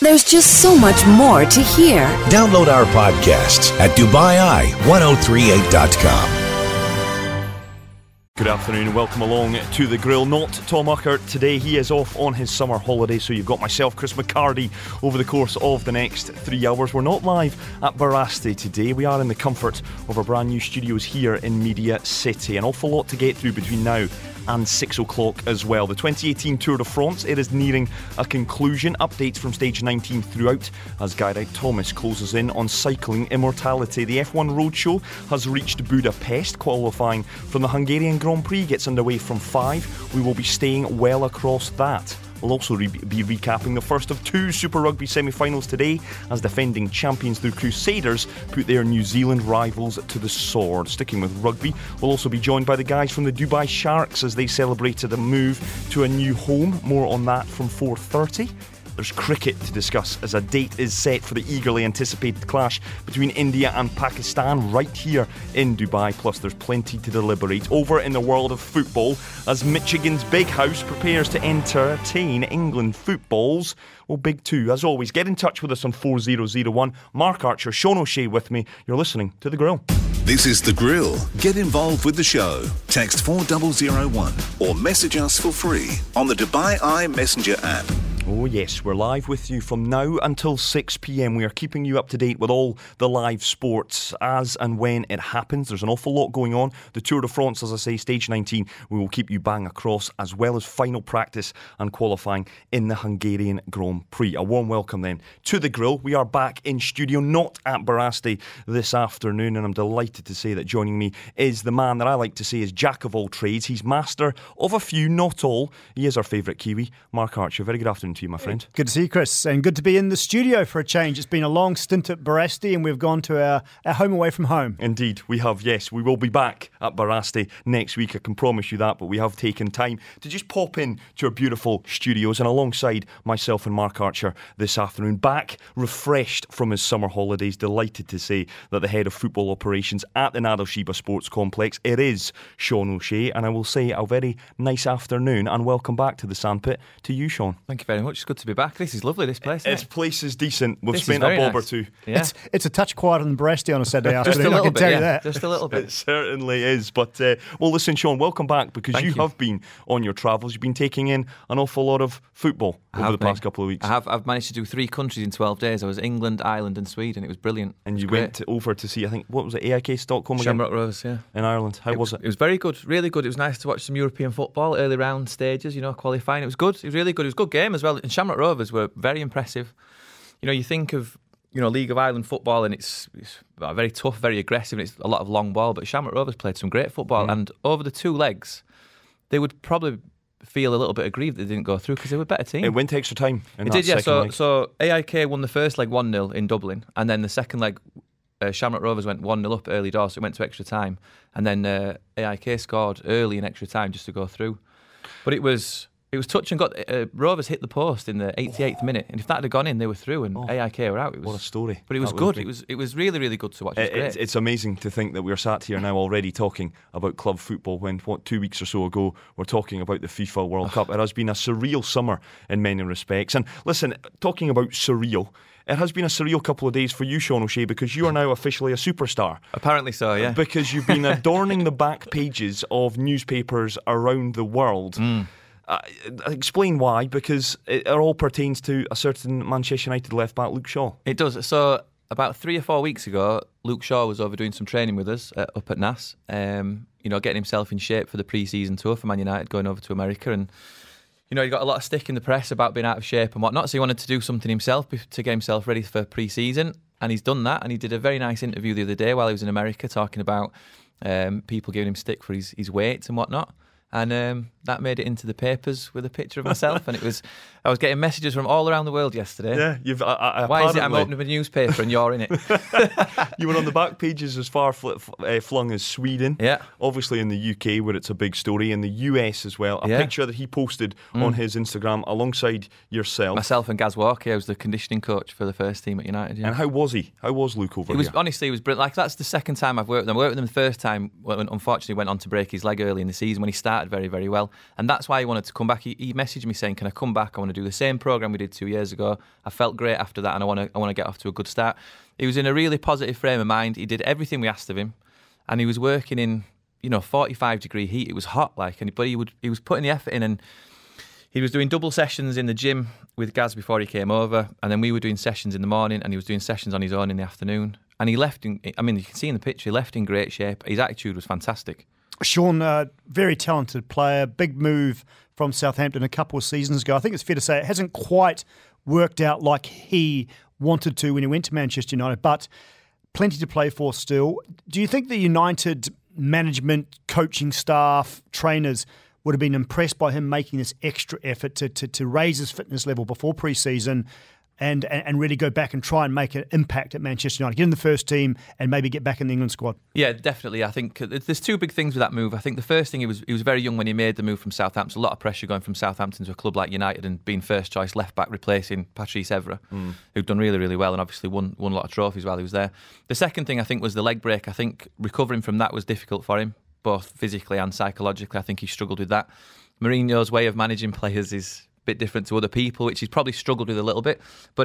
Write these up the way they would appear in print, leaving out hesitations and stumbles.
There's just so much more to hear. Download our podcasts at DubaiI1038.com. Good afternoon and welcome along to The Grill. Not Tom Uckert today, he is off on his summer holiday, so you've got myself, Chris McCarty, over the course of the next 3 hours. We're not live at Barasti today, we are in the comfort of our brand new studios here in Media City. An awful lot to get through between now and 6 o'clock as well. The 2018 Tour de France, it is nearing a conclusion. Updates from stage 19 throughout as Guy Wright-Thomas closes in on cycling immortality. The F1 Roadshow has reached Budapest. Qualifying from the Hungarian Grand Prix gets underway from 5. We will be staying well across that. We'll also be recapping the first of 2 Super Rugby semi-finals today as defending champions, the Crusaders, put their New Zealand rivals to the sword. Sticking with rugby, we'll also be joined by the guys from the Dubai Sharks as they celebrated a move to a new home. More on that from 4:30. There's cricket to discuss as a date is set for the eagerly anticipated clash between India and Pakistan right here in Dubai. Plus there's plenty to deliberate over in the world of football as Michigan's Big House prepares to entertain England football's Big Two. As always, get in touch with us on 4001. Mark Archer, Sean O'Shea with me. You're listening to The Grill. This is The Grill. Get involved with the show. Text 4001 or message us for free on the Dubai Eye Messenger app. Oh yes, we're live with you from now until 6 p.m. We are keeping you up to date with all the live sports as and when it happens. There's an awful lot going on. The Tour de France, as I say, stage 19, we will keep you bang across, as well as final practice and qualifying in the Hungarian Grand Prix. A warm welcome then to The Grill. We are back in studio, not at Barasti this afternoon, and I'm delighted to say that joining me is the man that I like to say is jack of all trades. He's master of a few, not all. He is our favourite Kiwi, Mark Archer. Very good afternoon to you, my friend. Good to see you, Chris, and good to be in the studio for a change. It's been a long stint at Barasti and we've gone to our home away from home. Indeed, we have, yes. We will be back at Barasti next week, I can promise you that, but we have taken time to just pop in to our beautiful studios and alongside myself and Mark Archer this afternoon, back refreshed from his summer holidays, delighted to say that the head of football operations at the Nadal Sheba Sports Complex, it is Sean O'Shea, and I will say a very nice afternoon and welcome back to the Sandpit to you, Sean. Thank you very much. It's good to be back. This is lovely, this place. This place is decent. We've This spent is a very bob nice. or two. Yeah. It's a touch quieter than Barasti on a Saturday Just afternoon, a I little can bit, tell you yeah. that. Just a little It bit. certainly is. But, well, listen, Sean, welcome back because Thank you you. have been on your travels. You've been taking in an awful lot of football over the past couple of weeks. I've managed to do 3 countries in 12 days. I was England, Ireland and Sweden. It was brilliant. And It was you great. went over to see, I think, what was it, AIK Stockholm again? Shamrock Rovers, yeah. In Ireland. How was it? It was very good, really good. It was nice to watch some European football, early round stages, qualifying. It was good. It was really good. It was a good game as well. And Shamrock Rovers were very impressive. You think of League of Ireland football and it's very tough, very aggressive, and it's a lot of long ball. But Shamrock Rovers played some great football, and over the 2 legs, they would probably feel a little bit aggrieved that they didn't go through because they were a better team. It went to extra time. It did, yeah. So AIK won the first leg 1-0 in Dublin, and then the second leg, Shamrock Rovers went 1-0 up early doors, so it went to extra time, and then AIK scored early in extra time just to go through. But it was touch and got. Rovers hit the post in the 88th minute, and if that had gone in, they were through, and AIK were out. What a story! But it was good. It was really, really good to watch. It was great. It's amazing to think that we're sat here now already talking about club football when 2 weeks or so ago we're talking about the FIFA World Cup. It has been a surreal summer in many respects. And listen, talking about surreal, it has been a surreal couple of days for you, Sean O'Shea, because you are now officially a superstar. Apparently so, yeah. Because you've been adorning the back pages of newspapers around the world. Explain why, because it all pertains to a certain Manchester United left back, Luke Shaw. It does. So about 3 or 4 weeks ago, Luke Shaw was over doing some training with us up at NAS, getting himself in shape for the pre-season tour for Man United, going over to America. And he got a lot of stick in the press about being out of shape and whatnot, so he wanted to do something himself to get himself ready for pre-season, and he's done that. And he did a very nice interview the other day while he was in America, talking about people giving him stick for his weight and whatnot. And that made it into the papers with a picture of myself, and I was getting messages from all around the world yesterday. Yeah, why is it I'm opening a newspaper and you're in it? You were on the back pages as far flung as Sweden. Yeah, obviously in the UK where it's a big story, in the US as well. A picture that he posted on his Instagram alongside yourself. Myself and Gaz Walker. I was the conditioning coach for the first team at United. Yeah. And how was he? How was Luke over here? Honestly, it was brilliant. Like, that's the second time I've worked with him. I worked with him the first time when unfortunately went on to break his leg early in the season when he started very, very well. And that's why he wanted to come back. He messaged me saying, can I come back? I want to do the same programme we did 2 years ago. I felt great after that, and I want to get off to a good start. He was in a really positive frame of mind. He did everything we asked of him, and he was working in 45-degree heat. It was hot, but he was putting the effort in, and he was doing double sessions in the gym with Gaz before he came over, and then we were doing sessions in the morning, and he was doing sessions on his own in the afternoon. And he left you can see in the picture, he left in great shape. His attitude was fantastic. Sean, very talented player, big move from Southampton a couple of seasons ago. I think it's fair to say it hasn't quite worked out like he wanted to when he went to Manchester United, but plenty to play for still. Do you think the United management, coaching staff, trainers would have been impressed by him making this extra effort to raise his fitness level before pre-season and really go back and try and make an impact at Manchester United, get in the first team and maybe get back in the England squad? Yeah, definitely. I think there's two big things with that move. I think the first thing, he was very young when he made the move from Southampton. A lot of pressure going from Southampton to a club like United and being first choice left back, replacing Patrice Evra, who'd done really, really well and obviously won a lot of trophies while he was there. The second thing, I think, was the leg break. I think recovering from that was difficult for him, both physically and psychologically. I think he struggled with that. Mourinho's way of managing players is bit different to other people, which he's probably struggled with a little bit. But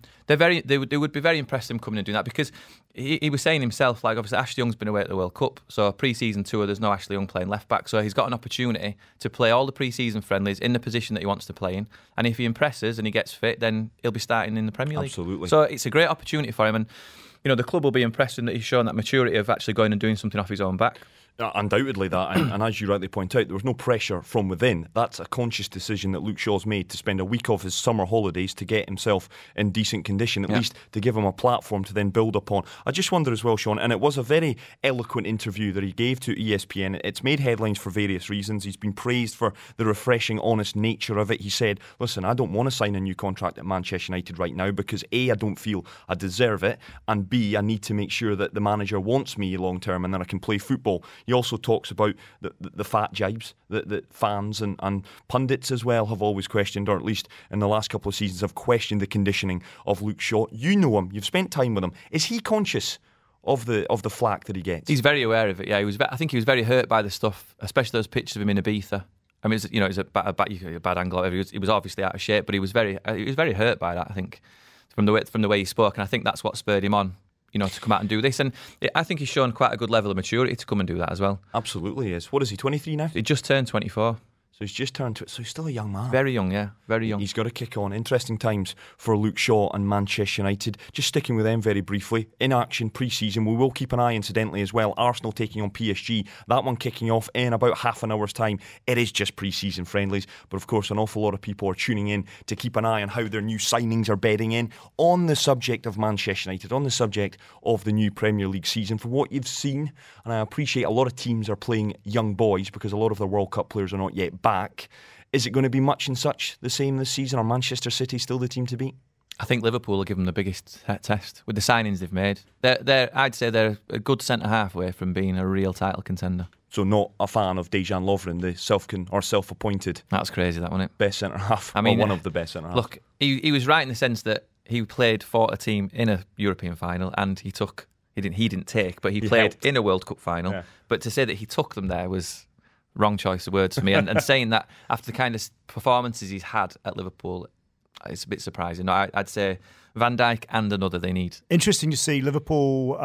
they would be very impressed him coming and doing that, because he was saying himself, obviously Ashley Young's been away at the World Cup, so pre-season tour there's no Ashley Young playing left back, so he's got an opportunity to play all the pre-season friendlies in the position that he wants to play in, and if he impresses and he gets fit, then he'll be starting in the Premier League. Absolutely. So it's a great opportunity for him, and the club will be impressed in that he's shown that maturity of actually going and doing something off his own back. Undoubtedly that, and as you rightly point out, there was no pressure from within. That's a conscious decision that Luke Shaw's made, to spend a week of his summer holidays to get himself in decent condition, at least to give him a platform to then build upon. I just wonder as well, Sean, and it was a very eloquent interview that he gave to ESPN. It's made headlines for various reasons. He's been praised for the refreshing, honest nature of it. He said, listen, I don't want to sign a new contract at Manchester United right now because A, I don't feel I deserve it, and B, I need to make sure that the manager wants me long term and that I can play football. He also talks about the fat jibes that fans and pundits as well have always questioned, or at least in the last couple of seasons have questioned the conditioning of Luke Shaw. You know him, you've spent time with him. Is he conscious of the flack that he gets? He's very aware of it. Yeah, I think he was very hurt by the stuff, especially those pictures of him in Ibiza. I mean, it's a bad angle. He was obviously out of shape, but he was very hurt by that, I think, from the way he spoke, and I think that's what spurred him on, to come out and do this. And I think he's shown quite a good level of maturity to come and do that as well. Absolutely, he is. What is he, 23 now? He just turned 24. So he's just turned so he's still a young man. Very young, yeah. Very young. He's got to kick on. Interesting times for Luke Shaw and Manchester United. Just sticking with them very briefly. In action pre-season. We will keep an eye, incidentally, as well. Arsenal taking on PSG. That one kicking off in about half an hour's time. It is just pre-season friendlies. But of course, an awful lot of people are tuning in to keep an eye on how their new signings are bedding in. On the subject of Manchester United, on the subject of the new Premier League season, from what you've seen, and I appreciate a lot of teams are playing young boys because a lot of their World Cup players are not yet back. Is it going to be much and such the same this season? Are Manchester City still the team to beat? I think Liverpool will give them the biggest test with the signings they've made. I'd say they're a good centre-half away from being a real title contender. So not a fan of Dejan Lovren, the self-appointed. That's crazy, that, wasn't it? Best centre-half, or one of the best centre-halves. Look, he was right in the sense that he played for a team in a European final, and he didn't take, but he played helped in a World Cup final. Yeah. But to say that he took them there was wrong choice of words for me, and saying that after the kind of performances he's had at Liverpool, it's a bit surprising. No, I'd say Van Dijk and another they need. Interesting to see Liverpool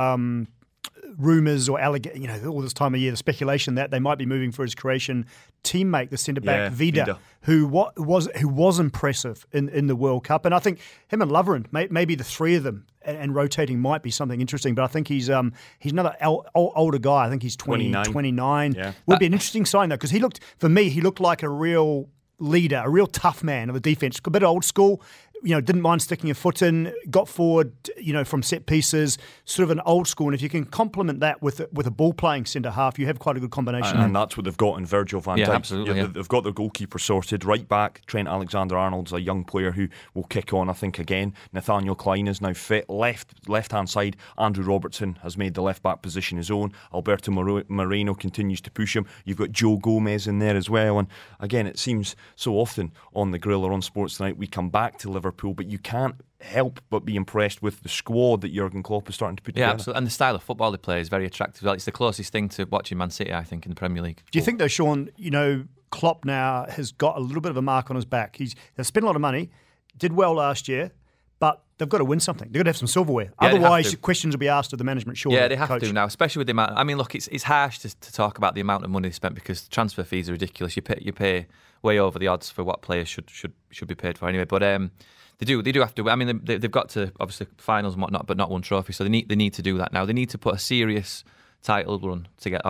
rumours or all this time of year, the speculation that they might be moving for his Croatian teammate, the centre-back Vida, who was impressive in the World Cup. And I think him and Lovren, maybe the three of them, and rotating might be something interesting. But I think he's another older guy. I think he's 29. Yeah. Would be an interesting sign, though, because he looked like a real leader, a real tough man of the defence. A bit old school. Didn't mind sticking a foot in, got forward, from set pieces, sort of an old school. And if you can complement that with a ball-playing centre-half, you have quite a good combination. And that's what they've got in Virgil van Dijk. Absolutely. They've got their goalkeeper sorted. Right back, Trent Alexander-Arnold's a young player who will kick on, I think, again. Nathaniel Klein is now fit. Left-hand side, Andrew Robertson has made the left-back position his own. Alberto Moreno continues to push him. You've got Joe Gomez in there as well. And again, it seems so often on the Grill or on Sports Tonight, we come back to Liverpool Liverpool, but you can't help but be impressed with the squad that Jurgen Klopp is starting to put together. Yeah, absolutely. And the style of football they play is very attractive. Well, it's the closest thing to watching Man City, I think, in the Premier League. Do you think, though, Sean, Klopp now has got a little bit of a mark on his back? They've spent a lot of money, did well last year, but they've got to win something. They've got to have some silverware. Yeah, otherwise, questions will be asked of the management, surely. Yeah, they have to now, especially with the amount. I mean, look, it's harsh to talk about the amount of money they spent because transfer fees are ridiculous. You pay way over the odds for what players should be paid for anyway. But they do have to. I mean, they've got to obviously finals and whatnot, but not one trophy. So they need to do that now. They need to put a serious title run to get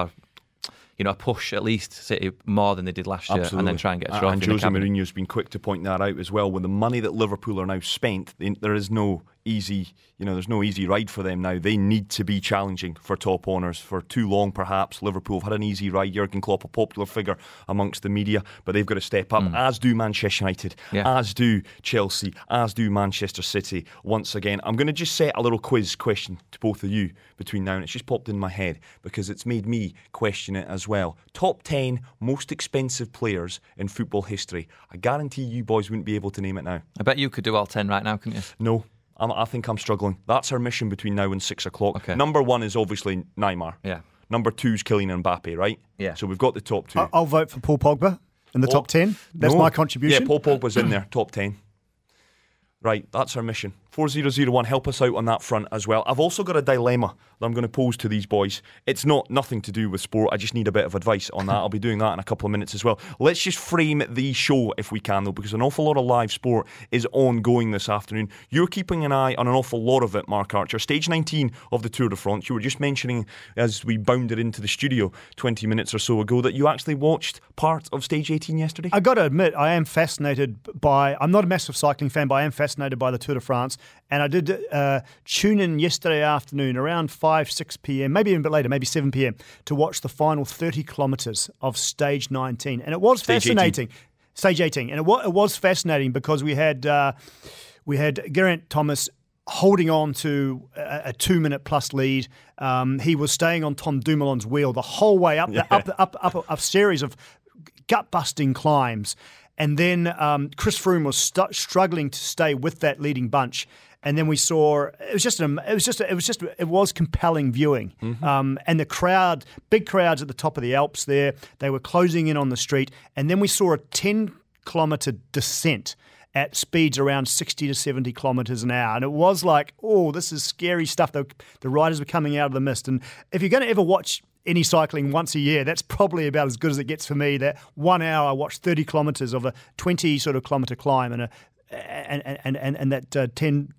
a push at least City more than they did last year, and then try and get a trophy. And Jose Mourinho's been quick to point that out as well. With the money that Liverpool are now spent, there is no easy, there's no easy ride for them now. They need to be challenging for top honours. For too long, perhaps Liverpool have had an easy ride. Jurgen Klopp, a popular figure amongst the media, but they've got to step up, as do Manchester United, as do Chelsea, as do Manchester City. Once again, I'm going to just set a little quiz question to both of you between now and it's just popped in my head because it's made me question it as well. Top 10 most expensive players in football history. I guarantee you boys wouldn't be able to name it now. I bet you could do all 10 right now, couldn't you? No. I think I'm struggling. That's our mission between now and 6 o'clock. Okay. Number 1 is obviously Neymar. Yeah. Number 2 is Kylian Mbappe, right? Yeah. So we've got the top 2. I'll vote for Paul Pogba in the top 10. That's my contribution. Yeah, Paul Pogba's in there, top 10. Right, that's our mission. 4001, help us out on that front as well. I've also got a dilemma that I'm going to pose to these boys. It's nothing to do with sport. I just need a bit of advice on that. I'll be doing that in a couple of minutes as well. Let's just frame the show if we can, though, because an awful lot of live sport is ongoing this afternoon. You're keeping an eye on an awful lot of it, Mark Archer. Stage 19 of the Tour de France. You were just mentioning as we bounded into the studio 20 minutes or so ago that you actually watched part of Stage 18 yesterday. I got to admit, I am fascinated by... I'm not a massive cycling fan, but I am fascinated by the Tour de France. And I did tune in yesterday afternoon around 5, 6 p.m, maybe even a bit later, maybe 7 p.m, to watch the final 30 kilometres of Stage 19. And it was fascinating. Stage 18. And it was fascinating because we had Geraint Thomas holding on to a 2-minute plus lead. He was staying on Tom Dumoulin's wheel the whole way up a series of gut-busting climbs. And then Chris Froome was struggling to stay with that leading bunch. And then we saw it was compelling viewing. Mm-hmm. And the crowd, big crowds at the top of the Alps there, they were closing in on the street. And then we saw a 10-kilometre descent at speeds around 60 to 70 kilometres an hour. And it was like, oh, this is scary stuff. The riders were coming out of the mist. And if you're going to ever watch any cycling once a year, that's probably about as good as it gets for me. That 1 hour I watched 30 kilometres of a 20 sort of kilometre climb and that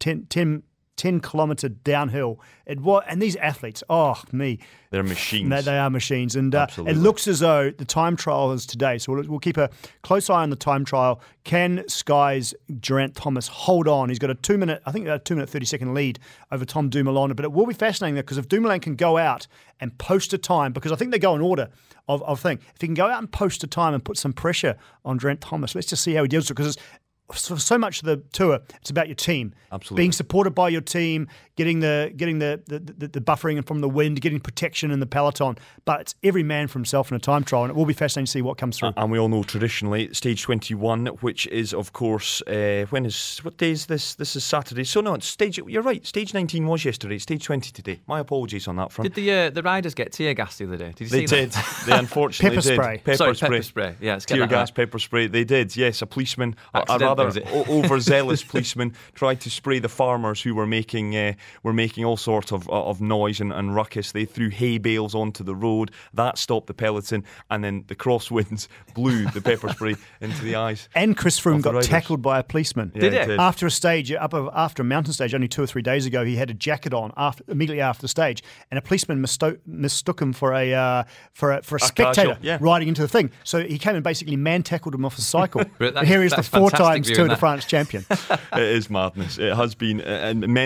10 kilometre downhill. And these athletes, they're machines. They are machines. And it looks as though the time trial is today. So we'll keep a close eye on the time trial. Can Sky's Geraint Thomas hold on? He's got a 2-minute 30-second lead over Tom Dumoulin. But it will be fascinating because if Dumoulin can go out and post a time, because I think they go in order of thing. If he can go out and post a time and put some pressure on Geraint Thomas, let's just see how he deals with it. Because so much of the tour, it's about your team. Absolutely. Being supported by your team, getting the buffering from the wind, getting protection in the peloton. But it's every man for himself in a time trial, and it will be fascinating to see what comes through. And we all know traditionally, Stage 21, which is, of course, what day is this? This is Saturday. So no, you're right, Stage 19 was yesterday, Stage 20 today. My apologies on that front. Did the riders get tear gas the other day? Did you see that? They unfortunately did. Pepper spray. Yeah, tear gas, pepper spray. They did, yes. A policeman, a rather overzealous policeman, tried to spray the farmers who were making all sorts of noise and ruckus. They threw hay bales onto the road. That stopped the peloton, and then the crosswinds blew the pepper spray into the eyes. And Chris Froome got tackled by a policeman. Yeah, did it? After a stage, after a mountain stage, only 2 or 3 days ago, he had a jacket on immediately after the stage, and a policeman mistook him for a spectator riding into the thing. So he came and basically man-tackled him off his cycle. And here he is, the 4 times Tour de France champion. It is madness. It has been, and many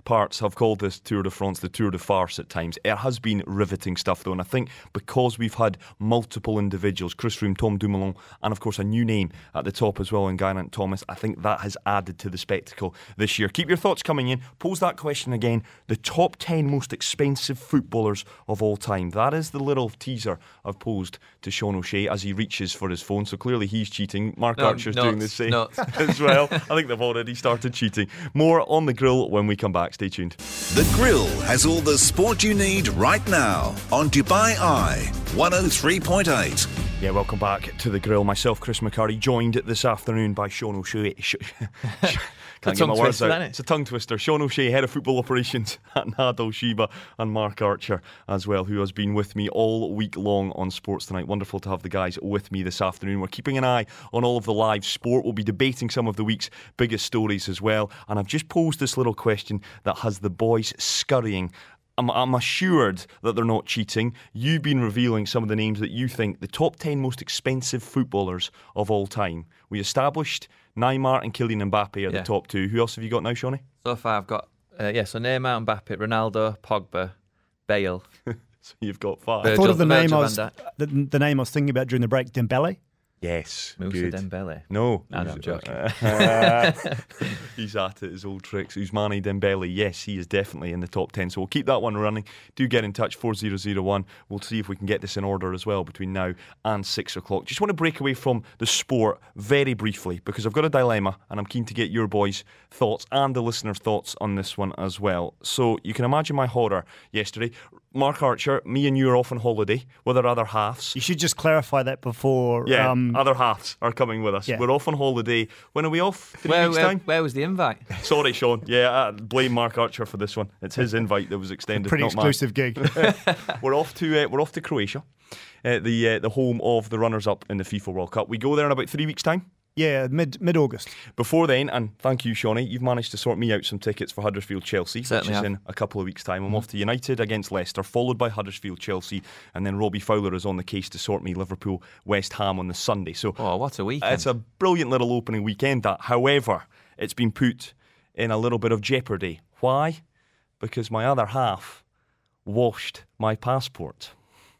parts have called this Tour de France the Tour de Farce at times. It has been riveting stuff, though, and I think because we've had multiple individuals, Chris Froome, Tom Dumoulin, and of course a new name at the top as well in Geraint Thomas, I think that has added to the spectacle this year. Keep your thoughts coming in. Pose that question again. The top 10 most expensive footballers of all time. That is the little teaser I've posed to Sean O'Shea as he reaches for his phone. So clearly he's cheating. Mark Archer's doing the same as well. I think they've already started cheating. More on The Grill when we come back. Stay tuned. The Grill has all the sport you need right now on Dubai Eye 103.8. Yeah, welcome back to The Grill. Myself, Chris McCarty, joined this afternoon by Sean O'Shea. Can't get my words out. It's a tongue twister. Sean O'Shea, Head of Football Operations at Nadal Sheba, and Mark Archer as well, who has been with me all week long on Sports Tonight. Wonderful to have the guys with me this afternoon. We're keeping an eye on all of the live sport. We'll be debating some of the week's biggest stories as well. And I've just posed this little question that has the boys scurrying. I'm assured that they're not cheating. You've been revealing some of the names that you think the top 10 most expensive footballers of all time. We established Neymar and Kylian Mbappe are the top two. Who else have you got now, Shawnee? So far I've got, so Neymar, Mbappe, Ronaldo, Pogba, Bale. So you've got five. I thought of the name I was thinking about during the break, Dembele. Yes, Moussa good. Dembele. No, I'm joking. He's at it, his old tricks. Ousmane Dembele, yes, he is definitely in the top 10. So we'll keep that one running. Do get in touch, 4001. We'll see if we can get this in order as well between now and 6 o'clock. Just want to break away from the sport very briefly because I've got a dilemma and I'm keen to get your boys' thoughts and the listeners' thoughts on this one as well. So you can imagine my horror yesterday. Mark Archer, me and you are off on holiday with our other halves. You should just clarify that before. Yeah, other halves are coming with us. Yeah. We're off on holiday. When are we off? 3 weeks' time? Where was the invite? Sorry, Sean. Yeah, I blame Mark Archer for this one. It's his invite that was extended. Pretty exclusive gig. We're off to Croatia, the home of the runners-up in the FIFA World Cup. We go there in about 3 weeks' time. Yeah, mid-August. Before then, and thank you, Shawnee, you've managed to sort me out some tickets for Huddersfield-Chelsea, which is in a couple of weeks' time. I'm off to United against Leicester, followed by Huddersfield-Chelsea, and then Robbie Fowler is on the case to sort me Liverpool-West Ham on the Sunday. So, what a weekend. It's a brilliant little opening weekend, that. However, it's been put in a little bit of jeopardy. Why? Because my other half washed my passport.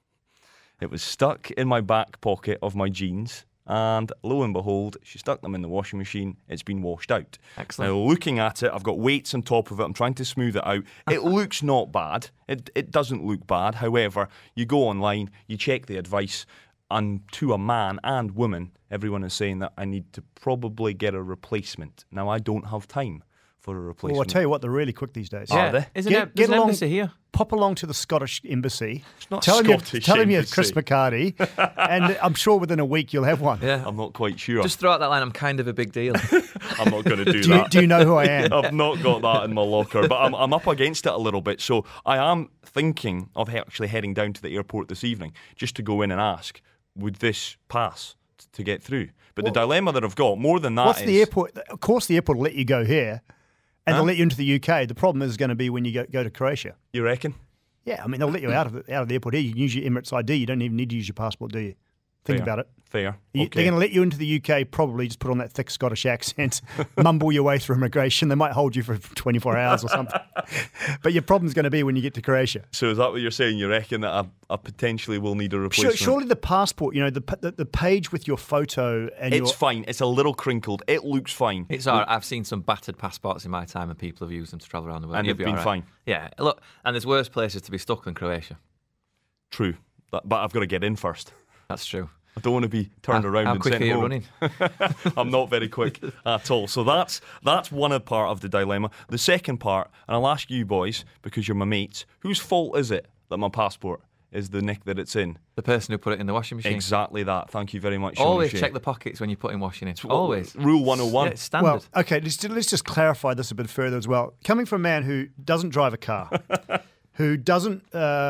It was stuck in my back pocket of my jeans. And lo and behold, she stuck them in the washing machine. It's been washed out. Excellent. Now, looking at it, I've got weights on top of it. I'm trying to smooth it out. It looks not bad. It doesn't look bad. However, you go online, you check the advice, and to a man and woman, everyone is saying that I need to probably get a replacement. Now, I don't have time for a replacement. Well, I'll tell you what, they're really quick these days. Yeah. Are they? There's an embassy here. Pop along to the Scottish Embassy. It's not tell Scottish him you're Chris McCarty, and I'm sure within a week you'll have one. Yeah. I'm not quite sure. Just throw out that line, I'm kind of a big deal. I'm not going to do that. Do you know who I am? I've not got that in my locker, but I'm up against it a little bit. So I am thinking of actually heading down to the airport this evening just to go in and ask, would this pass to get through? But the dilemma that I've got, more than that, what's the airport? Of course the airport will let you go here. And they'll let you into the UK. The problem is going to be when you go to Croatia. You reckon? Yeah, I mean, they'll let you out of the airport here. You can use your Emirates ID. You don't even need to use your passport, do you? Think about it. Fair. They're going to let you into the UK, probably just put on that thick Scottish accent, mumble your way through immigration. They might hold you for 24 hours or something. But your problem's going to be when you get to Croatia. So is that what you're saying? You reckon that I potentially will need a replacement? Surely the passport, the page with your photo and it's fine. It's a little crinkled. It looks fine. It's all right. I've seen some battered passports in my time and people have used them to travel around the world. And they've been fine. Yeah, look, and there's worse places to be stuck than Croatia. True. But I've got to get in first. That's true. I don't want to be turned around and sent home. How quick are you running? I'm not very quick at all. So that's one part of the dilemma. The second part, and I'll ask you boys, because you're my mates, whose fault is it that my passport is the nick that it's in? The person who put it in the washing machine. Exactly that. Thank you very much. Always check the pockets when you're putting washing in. Always. Rule 101. Yeah, it's standard. Well, okay, let's just clarify this a bit further as well. Coming from a man who doesn't drive a car, who doesn't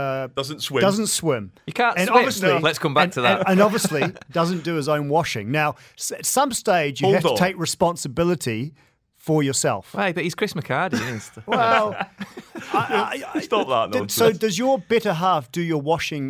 swim. You can't and swim. Obviously, no. Let's come back to that. And obviously doesn't do his own washing. Now, at some stage, you have to take responsibility for yourself. Right, but he's Chris McCarty. Well, stop that nonsense. So does your better half do your washing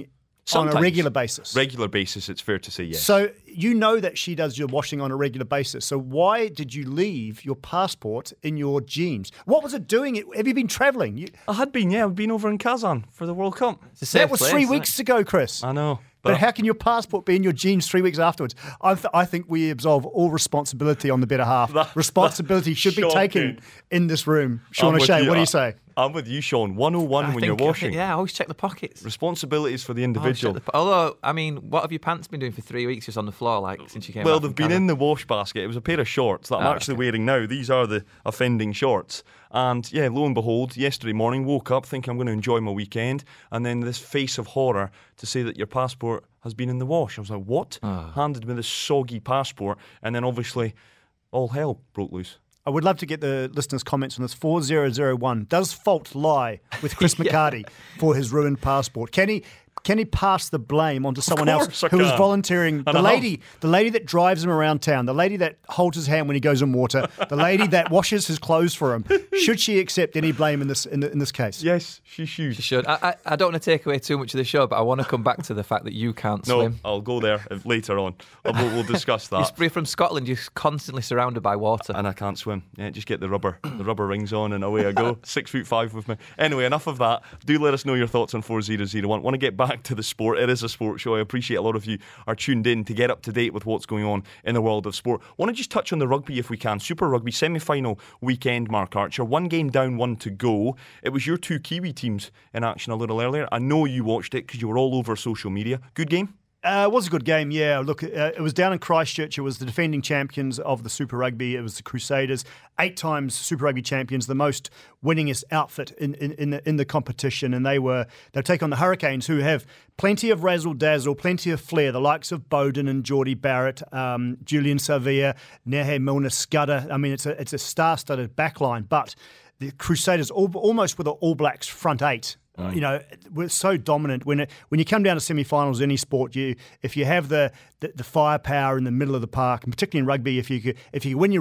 Sometimes. On a regular basis. Regular basis, it's fair to say, yes. So you know that she does your washing on a regular basis. So why did you leave your passport in your jeans? What was it doing? Have you been travelling? I had been, yeah. I've been over in Kazan for the World Cup. That was 3 weeks ago, Chris. I know. But how can your passport be in your jeans 3 weeks afterwards? I think we absolve all responsibility on the better half. Responsibility should be taken in this room. Sean O'Shea, what do you say? I'm with you, Sean. 101 when you're washing. I always check the pockets. Responsibilities for the individual. Although, I mean, what have your pants been doing for 3 weeks just on the floor, like, since you came back? Well, they've been in the wash basket. It was a pair of shorts that I'm actually wearing now. These are the offending shorts. And yeah, lo and behold, yesterday morning, woke up thinking I'm going to enjoy my weekend, and then this face of horror to say that your passport has been in the wash. I was like, what? Handed me this soggy passport, and then obviously all hell broke loose. I would love to get the listeners' comments on this. 4001. Does fault lie with Chris McCarty for his ruined passport? Can he pass the blame onto someone else who was volunteering? The lady that drives him around town, the lady that holds his hand when he goes in water, the lady that washes his clothes for him. Should she accept any blame in this case? Yes, she should. She should. I don't want to take away too much of the show, but I want to come back to the fact that you can't swim. No, I'll go there later on. We'll discuss that. You're from Scotland. You're constantly surrounded by water, and I can't swim. Yeah, just get the rubber rings on, and away I go. 6'5" with me. Anyway, enough of that. Do let us know your thoughts on 4001. Want to get back to the sport? It is a sports show. I appreciate a lot of you are tuned in to get up to date with what's going on in the world of sport. Want to just touch on the rugby if we can. Super Rugby semi-final weekend, Mark Archer. 1 game down, 1 to go. It was your 2 Kiwi teams in action a little earlier. I know you watched it because you were all over social media. Good game? It was a good game, yeah. Look, it was down in Christchurch. It was the defending champions of the Super Rugby. It was the Crusaders, 8 times Super Rugby champions, the most winningest outfit in the competition. And they take on the Hurricanes, who have plenty of razzle-dazzle, plenty of flair, the likes of Bowden and Geordie Barrett, Julian Savea, Nehe Milner-Skudder. I mean, it's a star-studded backline, but the Crusaders almost with the All Blacks front 8. You know, we're so dominant when you come down to semi-finals in any sport. If you have the firepower in the middle of the park, and particularly in rugby, if you win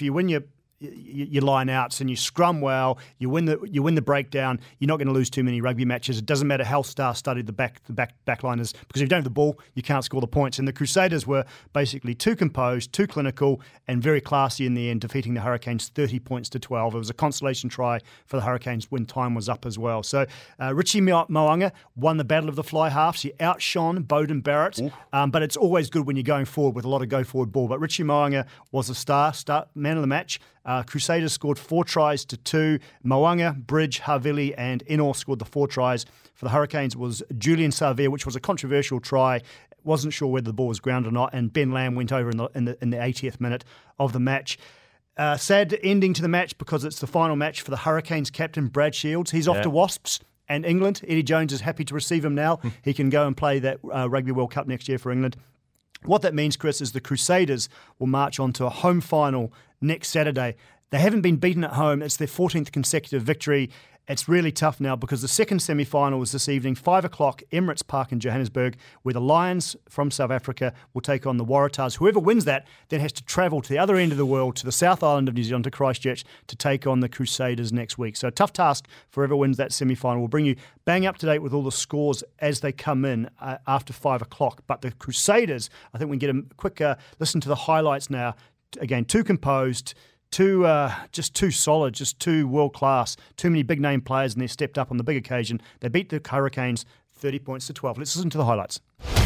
your line outs and you scrum well, you win the breakdown, you're not going to lose too many rugby matches. It doesn't matter how star-studded the back line is, because if you don't have the ball, you can't score the points. And the Crusaders were basically too composed, too clinical, and very classy in the end, defeating the Hurricanes 30 points to 12. It was a consolation try for the Hurricanes when time was up as well. So Richie Mo'unga won the battle of the fly halves. He outshone Bowden Barrett, but it's always good when you're going forward with a lot of go-forward ball. But Richie Mo'unga was the star man of the match. Crusaders scored 4 tries to 2. Mo'unga, Bridge, Havili and Enor scored the 4 tries. For the Hurricanes, it was Julian Savea, which was a controversial try. Wasn't sure whether the ball was ground or not, and Ben Lamb went over in the 80th minute of the match. Sad ending to the match because it's the final match for the Hurricanes captain, Brad Shields. He's off to Wasps and England. Eddie Jones is happy to receive him now. He can go and play that Rugby World Cup next year for England. What that means, Chris, is the Crusaders will march on to a home final next Saturday. They haven't been beaten at home. It's their 14th consecutive victory. It's really tough now because the second semi-final is this evening, 5 o'clock, Emirates Park in Johannesburg, where the Lions from South Africa will take on the Waratahs. Whoever wins that then has to travel to the other end of the world, to the South Island of New Zealand, to Christchurch, to take on the Crusaders next week. So a tough task for whoever wins that semi-final. We'll bring you bang up to date with all the scores as they come in after 5 o'clock. But the Crusaders, I think we can get a quick listen to the highlights now. Again, too composed, just too solid, just too world-class, too many big-name players, and they stepped up on the big occasion. They beat the Hurricanes 30 points to 12. Let's listen to the highlights.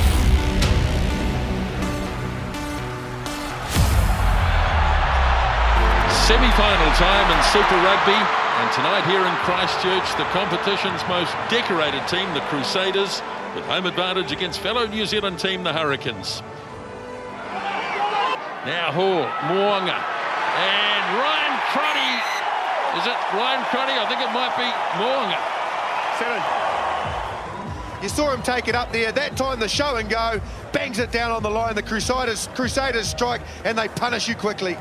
Semi-final time in Super Rugby, and tonight here in Christchurch, the competition's most decorated team, the Crusaders, with home advantage against fellow New Zealand team, the Hurricanes. Now Mo'unga. And Ryan Crotty. Is it Ryan Crotty? I think it might be Mo'unga. 7. You saw him take it up there. That time the show and go, bangs it down on the line. The Crusaders strike and they punish you quickly.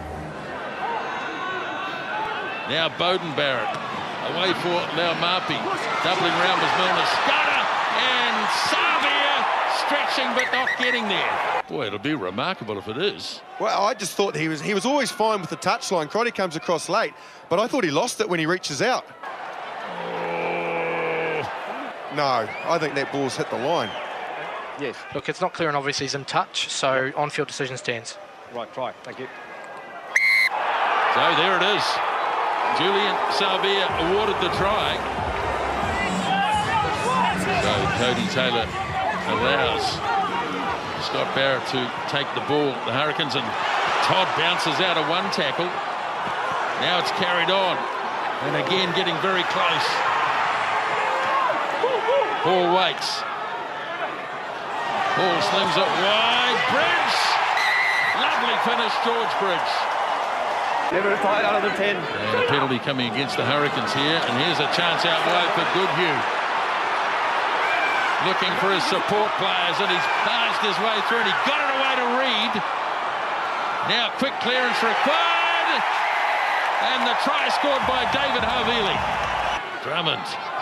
Now Bowden Barrett. Away for Laumapi. Doubling round was Milner-Skudder. And Savea stretching but not getting there. Boy, it'll be remarkable if it is. Well, I just thought he was always fine with the touchline. Crotty comes across late, but I thought he lost it when he reaches out. Oh. No, I think that ball's hit the line. Yes. Look, it's not clear and obvious he's in touch, so on-field decision stands. Right, try. Thank you. So there it is. Julian Savea awarded the try. So Cody Taylor allows Scott Barrett to take the ball. The Hurricanes, and Todd bounces out of one tackle. Now it's carried on. And again getting very close. Paul waits. Paul slings it wide. Bridge! Lovely finish, George Bridge. Never retired out of the 10. And a penalty coming against the Hurricanes here. And here's a chance out wide for Goodhue. Looking for his support players, and he's barged his way through, and he got it away to Reid. Now quick clearance required. And the try scored by David Havili. Drummond.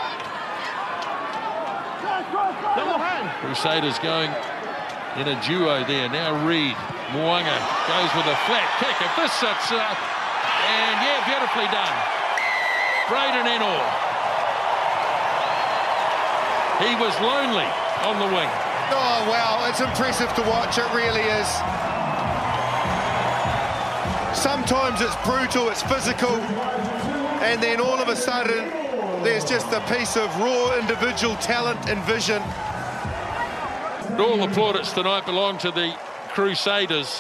Crusaders going in a duo there. Now Reid. Mo'unga goes with a flat kick. If this sits up, and yeah, beautifully done. Braden Ennor. He was lonely on the wing. Oh, wow, it's impressive to watch. It really is. Sometimes it's brutal, it's physical, and then all of a sudden, there's just a piece of raw individual talent and vision. All the plaudits tonight belong to the Crusaders.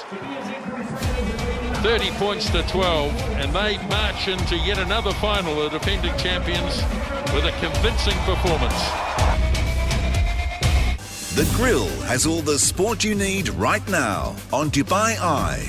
30 points to 12, and they march into yet another final, the defending champions, with a convincing performance. The Grill has all the sport you need right now on Dubai Eye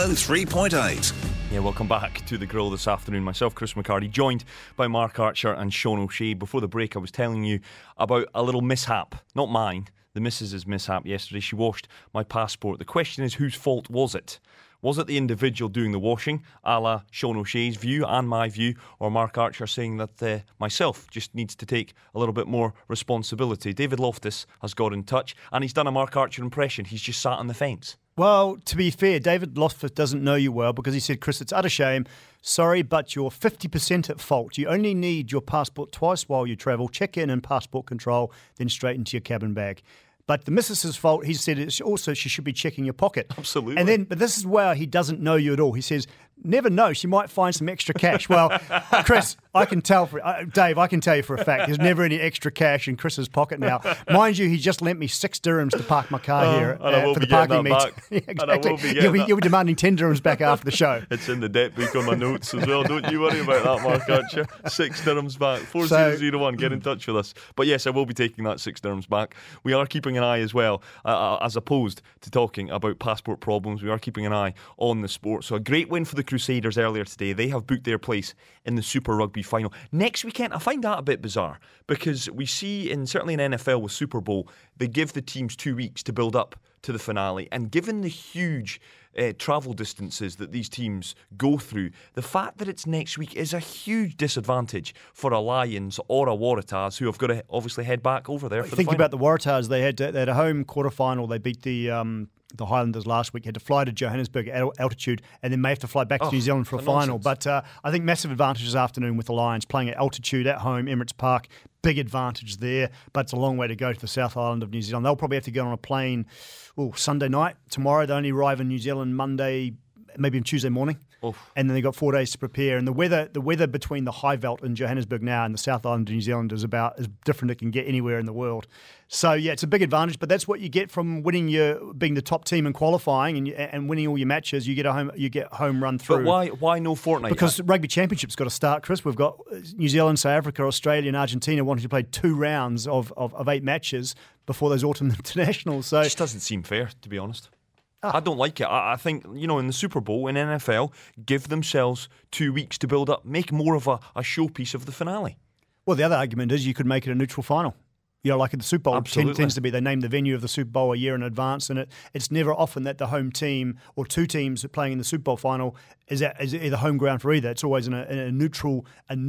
103.8. Yeah, welcome back to The Grill this afternoon. Myself, Chris McCarty, joined by Mark Archer and Sean O'Shea. Before the break, I was telling you about a little mishap, not mine, the missus's mishap yesterday. She washed my passport. The question is, whose fault was it? Was it the individual doing the washing, a la Sean O'Shea's view and my view, or Mark Archer saying that myself just needs to take a little bit more responsibility? David Loftus has got in touch, and he's done a Mark Archer impression. He's just sat on the fence. Well, to be fair, David Loftus doesn't know you well, because he said, Chris, it's utter shame. Sorry, but you're 50% at fault. You only need your passport twice while you travel. Check in and passport control, then straight into your cabin bag. But the missus's fault, he said, it's also she should be checking your pocket. Absolutely. And then, but this is where he doesn't know you at all. He says, never know, she might find some extra cash. Well, Chris, I can tell Dave, I can tell you for a fact, there's never any extra cash in Chris's pocket now. Mind you, he just lent me 6 dirhams to park my car here for the parking meter. Yeah, exactly. You'll be demanding 10 dirhams back after the show. It's in the debt book on my notes as well. Don't you worry about that, Mark Archer. 6 dirhams back. 4001. Get in touch with us. But yes, I will be taking that 6 dirhams back. We are keeping an eye as well, as opposed to talking about passport problems. We are keeping an eye on the sport. So a great win for the Crusaders earlier today. They have booked their place in the Super Rugby final. Next weekend, I find that a bit bizarre, because we see, certainly in NFL with Super Bowl, they give the teams 2 weeks to build up to the finale. And given the huge travel distances that these teams go through, the fact that it's next week is a huge disadvantage for a Lions or a Waratahs, who have got to obviously head back over there for the final. Think about the Waratahs. They had a home quarterfinal. They beat the Highlanders last week, had to fly to Johannesburg at altitude, and then may have to fly back to New Zealand for a final. But I think massive advantage this afternoon with the Lions playing at altitude at home, Emirates Park. Big advantage there, but it's a long way to go to the South Island of New Zealand. They'll probably have to get on a plane Sunday night. Tomorrow they only arrive in New Zealand Monday, maybe on Tuesday morning. Oof. And then they've got 4 days to prepare. And the weather between the high veld in Johannesburg now and the South Island of New Zealand is about as different as it can get anywhere in the world. So yeah, it's a big advantage, but that's what you get from being the top team in qualifying and winning all your matches. You get home run through. But why no fortnight? Because the Rugby Championship's got to start, Chris. We've got New Zealand, South Africa, Australia, and Argentina wanting to play 2 rounds of 8 matches before those autumn internationals. So it just doesn't seem fair, to be honest. I don't like it. I think, in the Super Bowl, in NFL, give themselves 2 weeks to build up, make more of a showpiece of the finale. Well, the other argument is you could make it a neutral final. Like at the Super Bowl, tends to be, they name the venue of the Super Bowl a year in advance, and it's never often that the home team or 2 teams playing in the Super Bowl final is either home ground for either. It's always in a neutral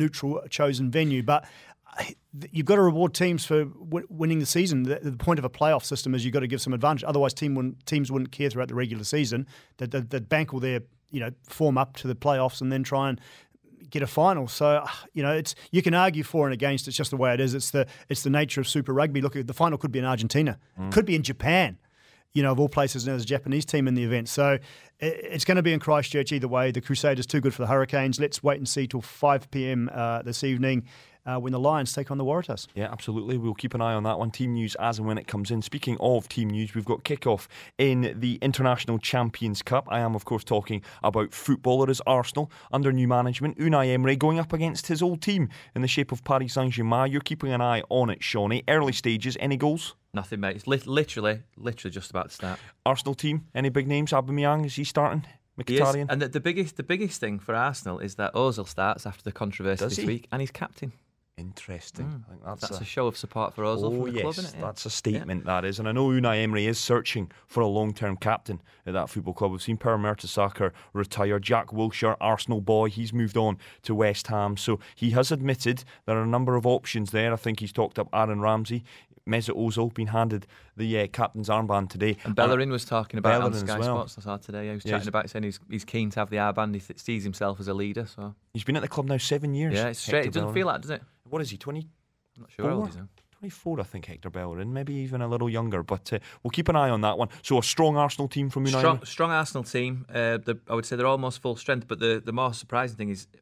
chosen venue. But you've got to reward teams for winning the season. The point of a playoff system is you've got to give some advantage. Otherwise, teams wouldn't care throughout the regular season. They'd bank all their form up to the playoffs and then try and get a final. So, you can argue for and against. It's just the way it is. It's the nature of Super Rugby. Look, the final could be in Argentina. Could be in Japan. Of all places, there's a Japanese team in the event. So it's going to be in Christchurch either way. The Crusaders too good for the Hurricanes. Let's wait and see till 5 p.m. This evening when the Lions take on the Waratahs. Yeah, absolutely. We'll keep an eye on that one. Team news as and when it comes in. Speaking of team news, we've got kick-off in the International Champions Cup. I am, of course, talking about football. It is Arsenal under new management. Unai Emery going up against his old team in the shape of Paris Saint-Germain. You're keeping an eye on it, Shawnee. Early stages, any goals? Nothing, mate. It's literally just about to start. Arsenal team, any big names? Aubameyang, is he starting? Mkhitaryan? And the biggest thing for Arsenal is that Ozil starts after the controversy this week, and he's captain. Interesting. I think that's a show of support for Ozil from the club, isn't it? Yeah. That's a statement, that is. And I know Unai Emery is searching for a long-term captain at that football club. We've seen Per Mertesacker retire. Jack Wilshere, Arsenal boy, he's moved on to West Ham. So he has admitted there are a number of options there. I think he's talked up Aaron Ramsey. Mesut Ozil being handed the captain's armband today. And Bellerin was talking about it on Sky Sports I saw today. He was chatting about it, saying he's keen to have the armband. He sees himself as a leader. So he's been at the club now 7 years. Yeah, it's straight. It doesn't feel like, does it? What is he, 20? I'm not sure how old he is now. 24, I think, Hector Bellerin. Maybe even a little younger. But we'll keep an eye on that one. So a strong Arsenal team from United? Strong Arsenal team. I would say they're almost full strength. But the more surprising thing is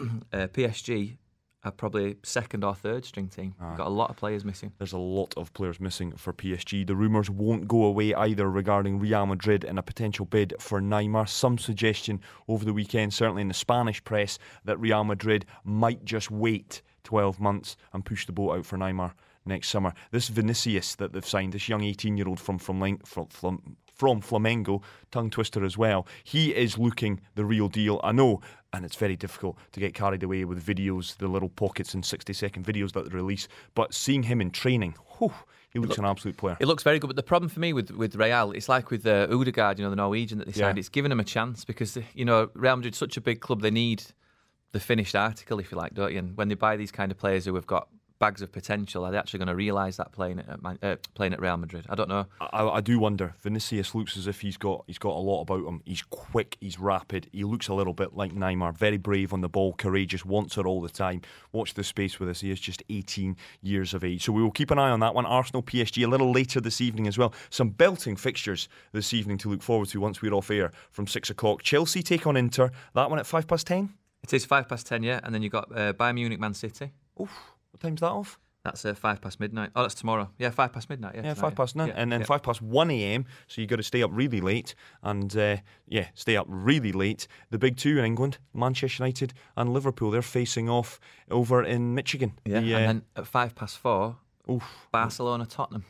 PSG are probably second or third string team. We've got a lot of players missing. There's a lot of players missing for PSG. The rumours won't go away either regarding Real Madrid and a potential bid for Neymar. Some suggestion over the weekend, certainly in the Spanish press, that Real Madrid might just wait 12 months and push the boat out for Neymar next summer. This Vinicius that they've signed, this young 18-year-old from Flamengo, tongue twister as well, he is looking the real deal. I know, and it's very difficult to get carried away with videos, the little pockets and 60-second videos that they release, but seeing him in training, he looks an absolute player. It looks very good, but the problem for me with Real, it's like with Odegaard, the Norwegian that they signed, it's given him a chance because, Real Madrid's such a big club, they need the finished article, if you like, don't you? And when they buy these kind of players who have got bags of potential, are they actually going to realise that playing at Real Madrid? I don't know. I do wonder. Vinicius looks as if he's got a lot about him. He's quick, he's rapid, he looks a little bit like Neymar, very brave on the ball, courageous, wants it all the time. Watch the space with us, he is just 18 years of age. So we will keep an eye on that one. Arsenal, PSG a little later this evening as well. Some belting fixtures this evening to look forward to once we're off air from 6 o'clock. Chelsea take on Inter, that one at 10:05? It is 10:05, yeah, and then you've got Bayern Munich, Man City. Oof. What time's that off? That's 5 past midnight. Oh, that's tomorrow. Yeah, 5 past midnight. Yeah, 5 past 9. And then 5 past 1 a.m. So you've got to stay up really late. And stay up really late. The big two in England, Manchester United and Liverpool, they're facing off over in Michigan. Yeah, and then at 5 past 4, Barcelona, Tottenham.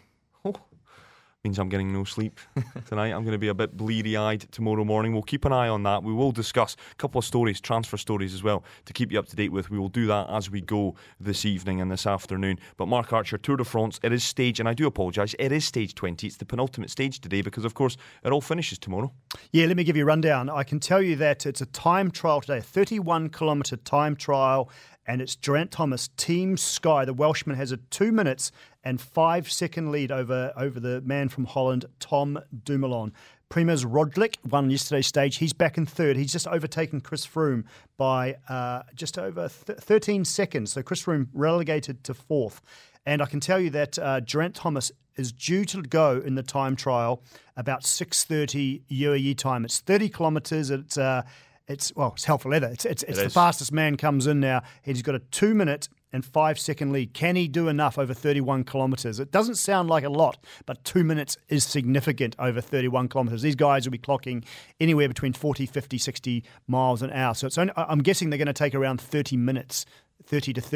Means I'm getting no sleep tonight. I'm going to be a bit bleary-eyed tomorrow morning. We'll keep an eye on that. We will discuss a couple of stories, transfer stories as well, to keep you up to date with. We will do that as we go this evening and this afternoon. But Mark Archer, Tour de France, it is stage, and I do apologise, it is stage 20. It's the penultimate stage today because, of course, it all finishes tomorrow. Yeah, let me give you a rundown. I can tell you that it's a time trial today, a 31-kilometre time trial, and it's Geraint Thomas, Team Sky. The Welshman has a 2 minutes and 5 second lead over the man from Holland, Tom Dumoulin. Primož Roglic won yesterday's stage. He's back in third. He's just overtaken Chris Froome by just over 13 seconds. So Chris Froome relegated to fourth. And I can tell you that Geraint Thomas is due to go in the time trial about 6:30 UAE time. It's 30 kilometres. It's hell for leather. It's the fastest man comes in now. He's got a 2 minute and 5 second lead. Can he do enough over 31 kilometres? It doesn't sound like a lot, but 2 minutes is significant over 31 kilometres. These guys will be clocking anywhere between 40, 50, 60 miles an hour. So I'm guessing they're going to take around 30 minutes, 30 to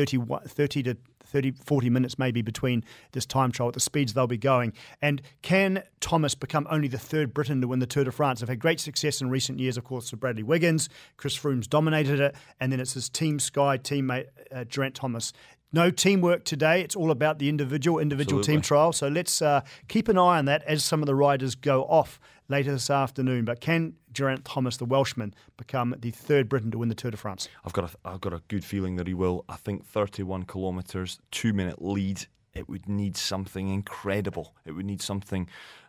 40 minutes maybe between this time trial at the speeds they'll be going. And can Thomas become only the third Briton to win the Tour de France? They've had great success in recent years, of course, for Bradley Wiggins. Chris Froome's dominated it. And then it's his Team Sky teammate, Geraint Thomas. No teamwork today. It's all about the individual Absolutely. team trial. So let's keep an eye on that as some of the riders go off later this afternoon. But can Geraint Thomas, the Welshman, become the third Briton to win the Tour de France? I've got a good feeling that he will. I think 31 kilometres, 2 minute lead. It would need something incredible. It would need something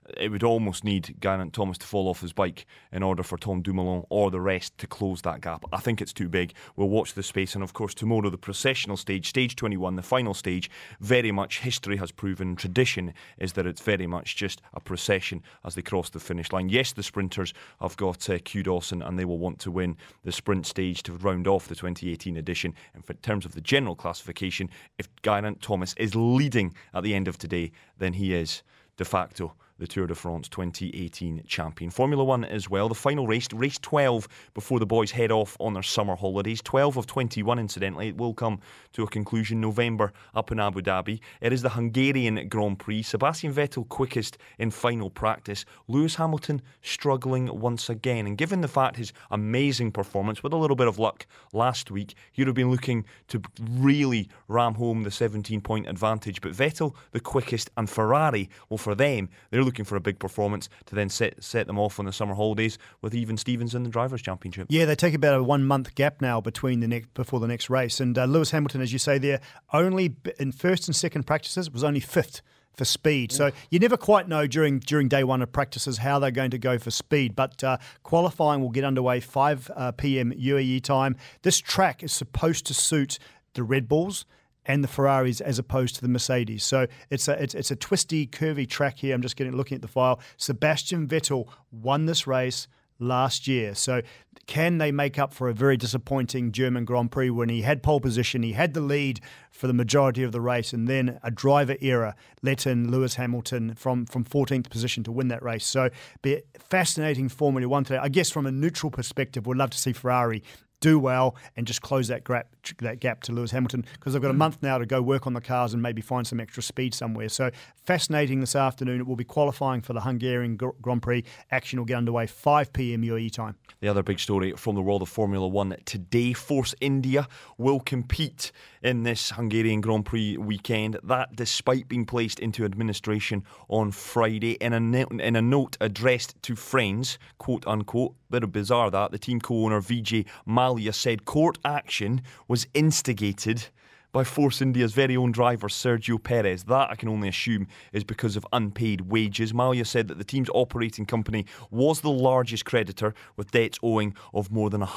it would almost need Geraint Thomas to fall off his bike in order for Tom Dumoulin or the rest to close that gap. I think it's too big. We'll watch the space, and of course tomorrow the processional stage, stage 21, the final stage. Very much history has proven, tradition is that it's very much just a procession as they cross the finish line. Yes, the sprinters have got Q Dawson, and they will want to win the sprint stage to round off the 2018 edition. And in terms of the general classification, if Geraint Thomas is leading at the end of today, then he is de facto the Tour de France 2018 champion. Formula 1 as well. The final race 12 before the boys head off on their summer holidays. 12 of 21, incidentally. It will come to a conclusion November up in Abu Dhabi. It is the Hungarian Grand Prix. Sebastian Vettel quickest in final practice. Lewis Hamilton struggling once again. And given the fact his amazing performance with a little bit of luck last week, he would have been looking to really ram home the 17-point advantage. But Vettel the quickest, and Ferrari, well, for them, they're looking for a big performance to then set them off on the summer holidays with even Stevens in the Drivers' Championship. Yeah, they take about a 1 month gap now between before the next race. And Lewis Hamilton, as you say there, only in first and second practices was only fifth for speed. So you never quite know during day one of practices how they're going to go for speed. But qualifying will get underway 5 p.m. UAE time. This track is supposed to suit the Red Bulls and the Ferraris as opposed to the Mercedes. So it's a twisty, curvy track here. I'm just looking at the file. Sebastian Vettel won this race last year. So can they make up for a very disappointing German Grand Prix when he had pole position, he had the lead for the majority of the race, and then a driver error let in Lewis Hamilton from 14th position to win that race. So be a fascinating Formula 1 today. I guess from a neutral perspective, we'd love to see Ferrari do well and just close that gap to Lewis Hamilton, because they've got a month now to go work on the cars and maybe find some extra speed somewhere. So fascinating this afternoon. It will be qualifying for the Hungarian Grand Prix. Action will get underway 5 p.m. UAE time. The other big story from the world of Formula 1 today, Force India will compete in this Hungarian Grand Prix weekend. That despite being placed into administration on Friday. In a note addressed to friends, quote unquote, bit of bizarre that, the team co-owner Vijay Mallya said court action was instigated by Force India's very own driver Sergio Perez. That, I can only assume, is because of unpaid wages. Mallya said that the team's operating company was the largest creditor, with debts owing of more than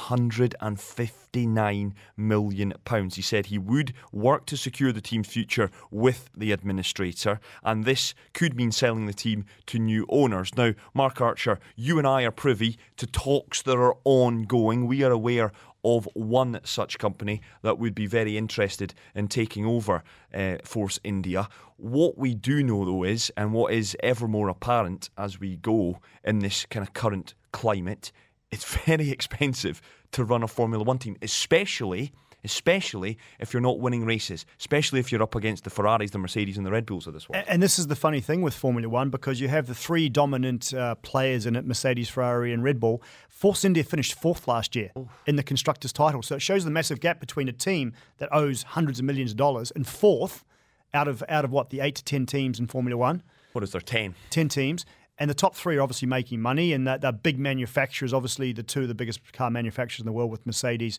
£159 million. He said he would work to secure the team's future with the administrator, and this could mean selling the team to new owners. Now, Mark Archer, you and I are privy to talks that are ongoing. We are aware of one such company that would be very interested in taking over Force India. What we do know, though, is, and what is ever more apparent as we go in this kind of current climate, it's very expensive to run a Formula 1 team, especially if you're not winning races, especially if you're up against the Ferraris, the Mercedes and the Red Bulls of this world. And this is the funny thing with Formula 1, because you have the 3 dominant players in it, Mercedes, Ferrari and Red Bull. Force India finished 4th last year in the Constructors' title. So it shows the massive gap between a team that owes hundreds of millions of dollars and 4th out of what, the 8 to 10 teams in Formula 1? What is there, 10? 10 teams. And the top 3 are obviously making money, and they're big manufacturers, obviously the 2 of the biggest car manufacturers in the world with Mercedes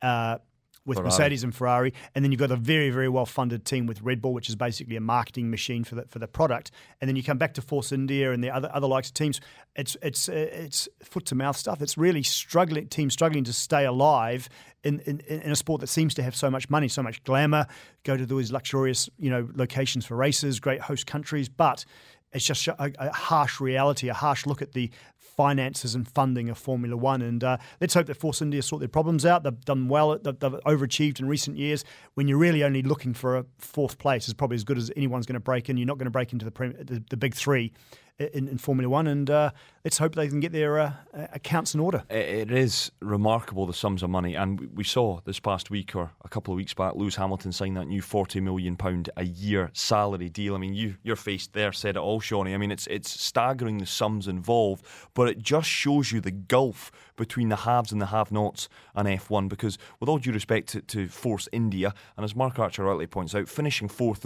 Mercedes and Ferrari, and then you've got a very, very well-funded team with Red Bull, which is basically a marketing machine for the product. And then you come back to Force India and the other likes of teams. It's foot-to-mouth stuff. It's really teams struggling to stay alive in a sport that seems to have so much money, so much glamour. Go to these luxurious locations for races, great host countries, but it's just a harsh reality, a harsh look at the finances and funding of Formula 1. And let's hope that Force India sort their problems out. They've done well. They've overachieved in recent years. When you're really only looking for a 4th place, is probably as good as anyone's going to break in. You're not going to break into the big 3 in Formula 1, and let's hope they can get their accounts in order. It is remarkable, the sums of money, and we saw this past week or a couple of weeks back, Lewis Hamilton signed that new £40 million a year salary deal. I mean, your face there said it all, Shawnee. I mean, it's staggering, the sums involved, but it just shows you the gulf between the haves and the have-nots on F1, because with all due respect to Force India, and as Mark Archer rightly points out, finishing 4th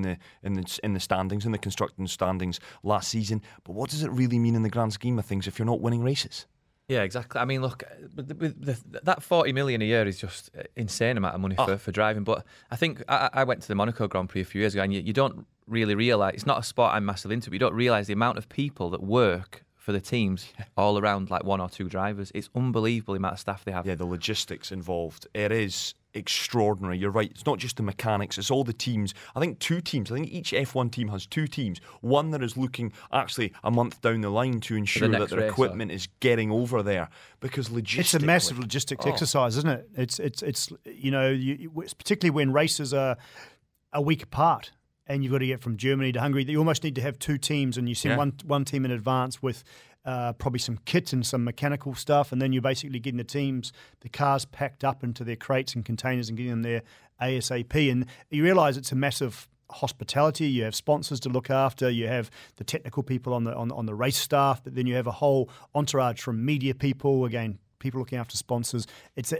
in the standings, in the constructors' standings last season, but what does it really mean in the grand scheme of things if you're not winning races? Yeah, exactly. I mean, look, that 40 million a year is just insane amount of money for driving. But I think I went to the Monaco Grand Prix a few years ago, and you don't really realise, it's not a sport I'm massively into, but you don't realise the amount of people that work for the teams all around like 1 or 2 drivers. It's unbelievable the amount of staff they have. Yeah, the logistics involved. It is extraordinary. You're right. It's not just the mechanics. It's all the teams. I think 2 teams. I think each F1 team has 2 teams. One that is looking actually a month down the line to ensure that their equipment is getting over there, because logistically, it's a massive logistics exercise, isn't it? It's particularly when races are a week apart. And you've got to get from Germany to Hungary. You almost need to have 2 teams, and you send one team in advance with probably some kit and some mechanical stuff, and then you're basically getting the cars packed up into their crates and containers and getting them there ASAP. And you realise it's a massive hospitality. You have sponsors to look after. You have the technical people on the race staff, but then you have a whole entourage from media people, again, people looking after sponsors. It's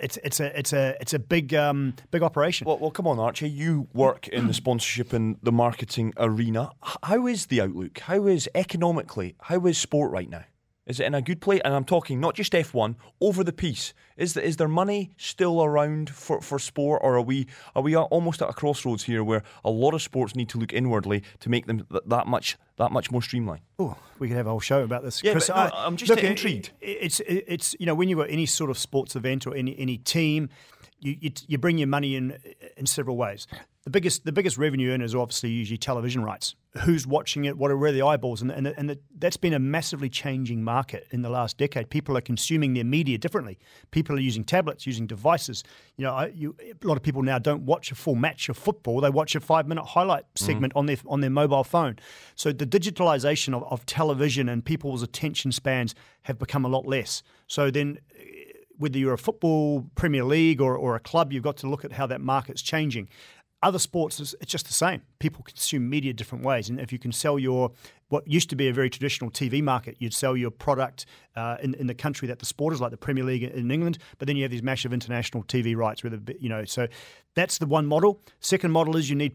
a big operation. Well, come on, Archie. You work in the sponsorship and the marketing arena. How is the outlook? How is economically? How is sport right now? Is it in a good place? And I'm talking not just F1, over the piece. Is there money still around for sport, or are we almost at a crossroads here where a lot of sports need to look inwardly to make them that much more streamlined? Oh, we could have a whole show about this, yeah, Chris. I'm just intrigued. It's when you've got any sort of sports event or any team, you bring your money in several ways. The biggest revenue earners are obviously usually television rights. Who's watching it? Where are the eyeballs? And that's been a massively changing market in the last decade. People are consuming their media differently. People are using tablets, using devices. A lot of people now don't watch a full match of football. They watch a 5-minute highlight segment on their mobile phone. So the digitalization of television and people's attention spans have become a lot less. So then, whether you're a football Premier League or a club, you've got to look at how that market's changing. Other sports, it's just the same. People consume media different ways. And if you can sell what used to be a very traditional TV market, you'd sell your product in the country that the sport is, like the Premier League in England, but then you have these massive international TV rights, so that's the one model. Second model is you need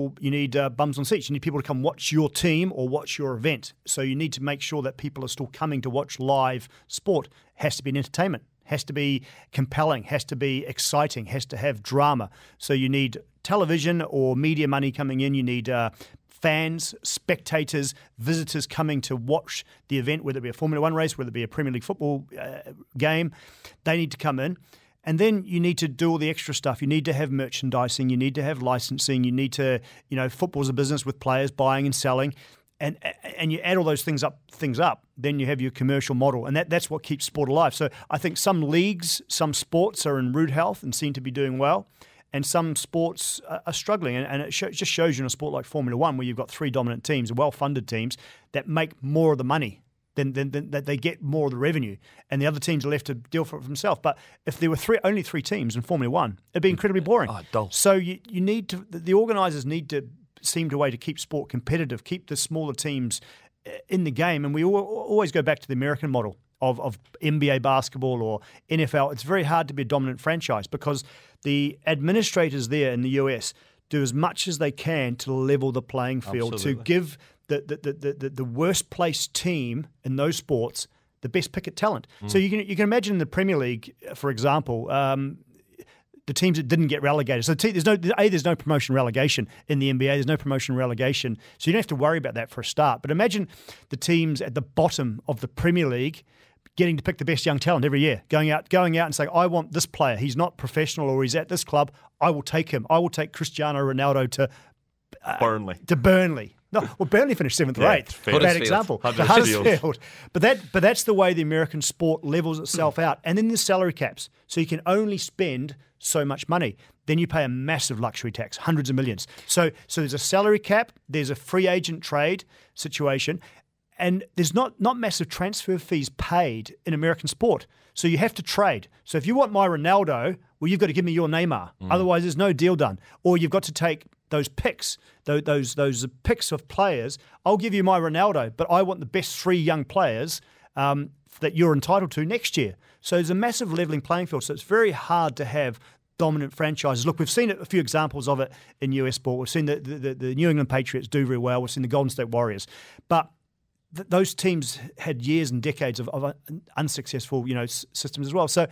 bums on seats. You need people to come watch your team or watch your event. So you need to make sure that people are still coming to watch live sport. It has to be an entertainment. Has to be compelling, has to be exciting, has to have drama. So you need television or media money coming in. You need fans, spectators, visitors coming to watch the event, whether it be a Formula One race, whether it be a Premier League football game. They need to come in. And then you need to do all the extra stuff. You need to have merchandising. You need to have licensing. You need to, football's a business with players buying and selling. And you add all those things up, then you have your commercial model, and that's what keeps sport alive. So I think some leagues, some sports are in rude health and seem to be doing well, and some sports are struggling. And it just shows you in a sport like Formula One, where you've got 3 dominant teams, well-funded teams, that make more of the money, than that they get more of the revenue, and the other teams are left to deal for it themselves. But if there were only three teams in Formula One, it'd be incredibly boring. Dull. So you need to, the organisers need to seemed a way to keep sport competitive, keep the smaller teams in the game. And we always go back to the American model of NBA basketball or NFL. It's very hard to be a dominant franchise because the administrators there in the US do as much as they can to level the playing field, to give the worst placed team in those sports the best pick at talent. So you can imagine in the Premier League, for example, the teams that didn't get relegated. So there's no promotion relegation in the NBA. There's no promotion relegation. So you don't have to worry about that for a start. But imagine the teams at the bottom of the Premier League getting to pick the best young talent every year, going out and saying, I want this player. He's not professional or he's at this club. I will take him. I will take Cristiano Ronaldo to Burnley. No, well, Burnley finished 7th or 8th. Bad example. Huddersfield. But that's the way the American sport levels itself out. And then there's salary caps. So you can only spend so much money. Then you pay a massive luxury tax, hundreds of millions. So there's a salary cap, there's a free agent trade situation, and there's not massive transfer fees paid in American sport. So you have to trade. So if you want my Ronaldo, well, you've got to give me your Neymar. Otherwise, there's no deal done. Or you've got to take those picks, those picks of players. I'll give you my Ronaldo, but I want the best 3 young players that you're entitled to next year. So there's a massive levelling playing field. So it's very hard to have dominant franchises. Look, we've seen a few examples of it in US sport. We've seen the New England Patriots do very well. We've seen the Golden State Warriors. But those teams had years and decades of unsuccessful systems as well. So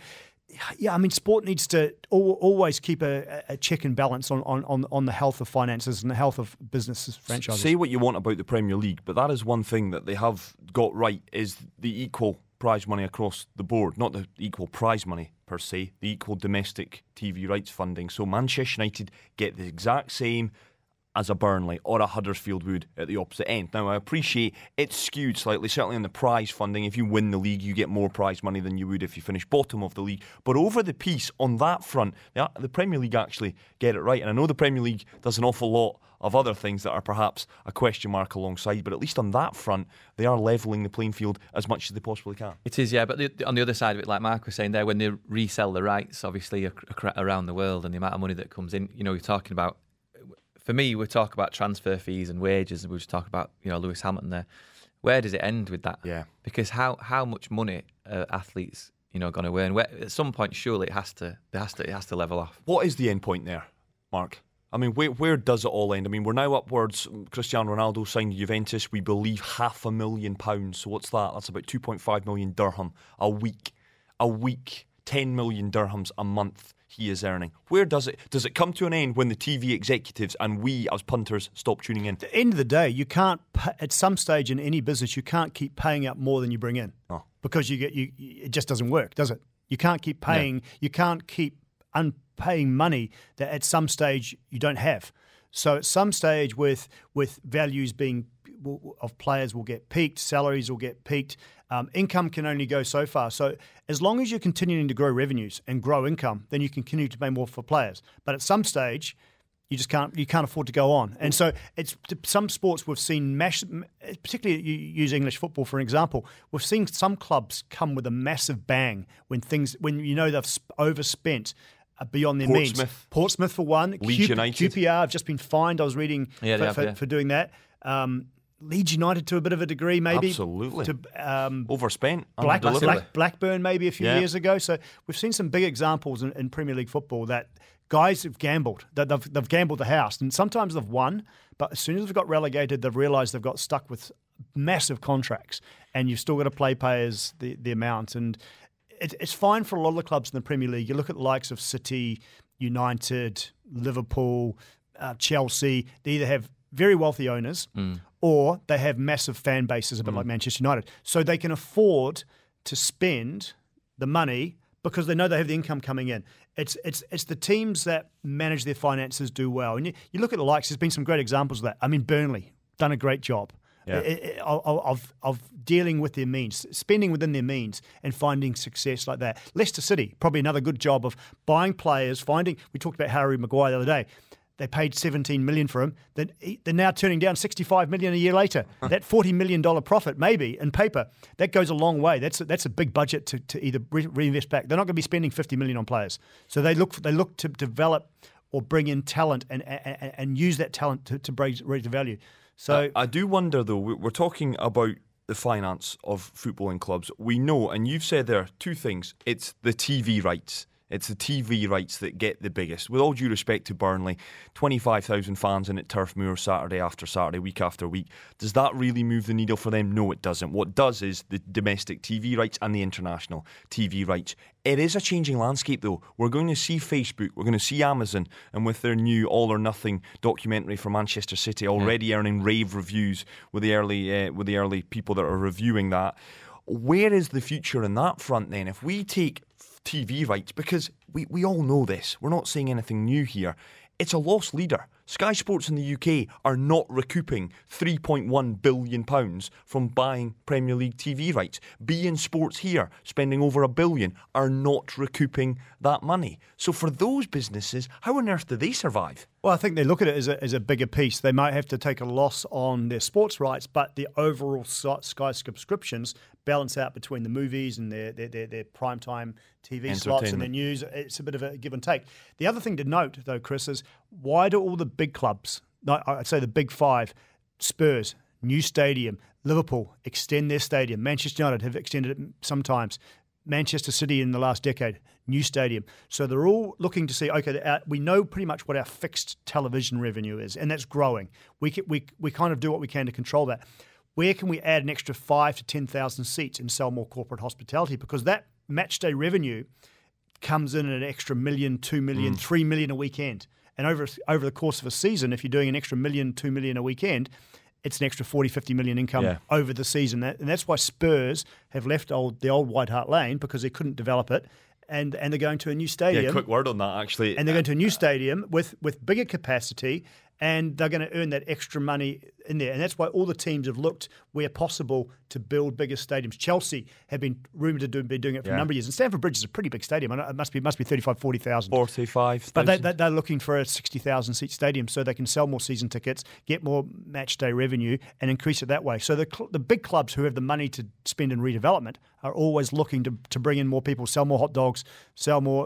Yeah, I mean, sport needs to always keep a check and balance on the health of finances and the health of businesses, franchises. Say what you want about the Premier League, but that is one thing that they have got right, is the equal prize money across the board. Not the equal prize money per se, the equal domestic TV rights funding. So Manchester United get the exact same as a Burnley or a Huddersfield would at the opposite end. Now, I appreciate it's skewed slightly, certainly on the prize funding. If you win the league, you get more prize money than you would if you finish bottom of the league. But over the piece, on that front, the Premier League actually get it right. And I know the Premier League does an awful lot of other things that are perhaps a question mark alongside, but at least on that front, they are levelling the playing field as much as they possibly can. It is, yeah, but on the other side of it, like Mark was saying there, when they resell the rights, obviously, around the world and the amount of money that comes in, you're talking about, for me, we talk about transfer fees and wages, and we just talk about, Lewis Hamilton there. Where does it end with that? Yeah. Because how much money are athletes, going to earn? At some point, surely it has to level off. What is the end point there, Mark? I mean, where does it all end? I mean, we're now upwards. Cristiano Ronaldo signed Juventus, we believe, £500,000. So what's that? That's about 2.5 million dirham a week. 10 million dirhams a month he is earning. Where does it come to an end when the TV executives and we as punters stop tuning in? At the end of the day, you can't, at some stage in any business, you can't keep paying out more than you bring in. Oh. Because it just doesn't work, does it? You can't keep paying, yeah. You can't keep unpaying money that at some stage you don't have. So at some stage with values of players will get peaked, salaries will get peaked, income can only go so far. So as long as you're continuing to grow revenues and grow income, then you can continue to pay more for players. But at some stage, you can't afford to go on. And so it's some sports we've seen, particularly you use English football for example, we've seen some clubs come with a massive bang when they've overspent beyond their means. Portsmouth for one. Leeds United. QPR have just been fined. I was reading for doing that. Leeds United to a bit of a degree, maybe. Absolutely. To, overspent. Blackburn maybe a few years ago. So we've seen some big examples in Premier League football that guys have gambled. That they've gambled the house. And sometimes they've won, but as soon as they've got relegated, they've realised they've got stuck with massive contracts. And you've still got to play players the amount. And it's fine for a lot of the clubs in the Premier League. You look at the likes of City, United, Liverpool, Chelsea. They either have very wealthy owners or they have massive fan bases, a bit like Manchester United. So they can afford to spend the money because they know they have the income coming in. It's the teams that manage their finances do well. And you look at the likes, there's been some great examples of that. I mean, Burnley, done a great job. Of dealing with their means, spending within their means and finding success like that. Leicester City, probably another good job of buying players, we talked about Harry Maguire the other day. They paid $17 million for him. They're now turning down $65 million a year later. That $40 million profit, maybe, in paper, that goes a long way. That's a big budget to either reinvest back. They're not going to be spending $50 million on players. So they look to develop or bring in talent and use that talent to raise the value. So I do wonder, though, we're talking about the finance of footballing clubs. We know, and you've said there, two things. It's the TV rights. It's the TV rights that get the biggest. With all due respect to Burnley, 25,000 fans in at Turf Moor Saturday after Saturday, week after week. Does that really move the needle for them? No, it doesn't. What does is the domestic TV rights and the international TV rights. It is a changing landscape, though. We're going to see Facebook, we're going to see Amazon, and with their new All or Nothing documentary for Manchester City, already earning rave reviews with the early people that are reviewing that. Where is the future in that front then? If we take TV rights, because we all know this, we're not saying anything new here, it's a lost leader. Sky Sports in the UK are not recouping £3.1 billion from buying Premier League TV rights. beIN Sports here, spending over £1 billion, are not recouping that money. So for those businesses, how on earth do they survive? Well, I think they look at it as a bigger piece. They might have to take a loss on their sports rights, but the overall Sky subscriptions balance out between the movies and their primetime TV slots and their news. It's a bit of a give and take. The other thing to note, though, Chris, is why do all the big clubs, I'd say the big five, Spurs, new stadium, Liverpool, extend their stadium, Manchester United have extended it sometimes, Manchester City in the last decade, new stadium. So they're all looking to see, okay, we know pretty much what our fixed television revenue is, and that's growing. We kind of do what we can to control that. Where can we add an extra 5,000 to 10,000 seats and sell more corporate hospitality? Because that match day revenue comes in at an extra $1 million, $2 million, $3 million a weekend. And over the course of a season, if you're doing an extra $1 million, $2 million a weekend, it's an extra 40, 50 million income over the season. And that's why Spurs have left the old White Hart Lane, because they couldn't develop it. And they're going to a new stadium. Yeah, quick word on that, actually. And they're going to a new stadium with bigger capacity, and they're going to earn that extra money in there. And that's why all the teams have looked, where possible, to build bigger stadiums. Chelsea have been rumoured to be doing it for a number of years. And Stamford Bridge is a pretty big stadium. It must be 35, 40,000. 45,000. But they're looking for a 60,000 seat stadium so they can sell more season tickets, get more match day revenue, and increase it that way. So the big clubs who have the money to spend in redevelopment are always looking to bring in more people, sell more hot dogs, sell more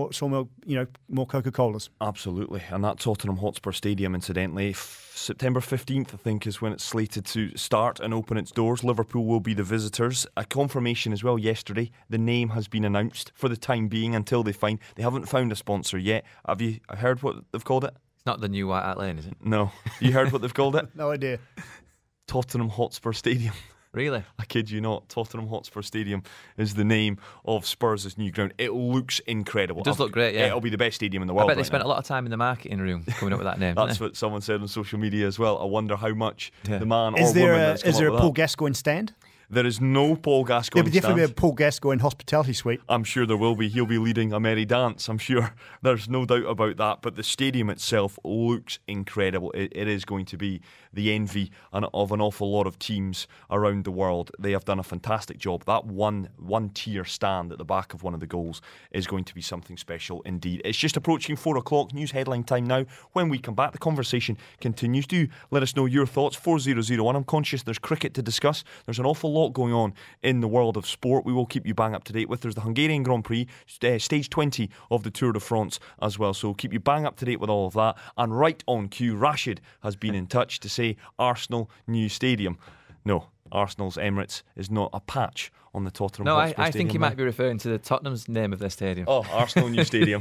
more Coca-Colas. Absolutely. And that Tottenham Hotspur Stadium, incidentally, September 15th, I think, is when it's slated to start and open its doors. Liverpool will be the visitors. A confirmation as well yesterday. The name has been announced for the time being until they haven't found a sponsor yet. Have you heard what they've called it? It's not the new White Hart Lane, is it? No. You heard what they've called it? No idea. Tottenham Hotspur Stadium. Really? I kid you not. Tottenham Hotspur Stadium is the name of Spurs' new ground. It looks incredible. It does look great, yeah. It'll be the best stadium in the world. I bet they spent a lot of time in the marketing room coming up with that name. That's what someone said on social media as well. I wonder how much the man is or there woman is there a Paul Gascoigne stand? There is no Paul Gascoigne There'll definitely be a Paul Gascoigne hospitality suite. I'm sure there will be. He'll be leading a merry dance. I'm sure. There's no doubt about that. But the stadium itself looks incredible. It is going to be the envy of an awful lot of teams around the world. They have done a fantastic job. That one tier stand at the back of one of the goals is going to be something special indeed. It's just approaching 4 o'clock. News headline time now. When we come back, the conversation continues. Do let us know your thoughts. 4001. I'm conscious there's cricket to discuss. There's an awful lot going on in the world of sport. We will keep you bang up to date with. There's the Hungarian Grand Prix, stage 20 of the Tour de France as well. So keep you bang up to date with all of that. And right on cue, Rashid has been in touch to say Arsenal new stadium. No, Arsenal's Emirates is not a patch on the Tottenham Hotspur Stadium. I think he might be referring to the Tottenham's name of their stadium. Oh, Arsenal new stadium.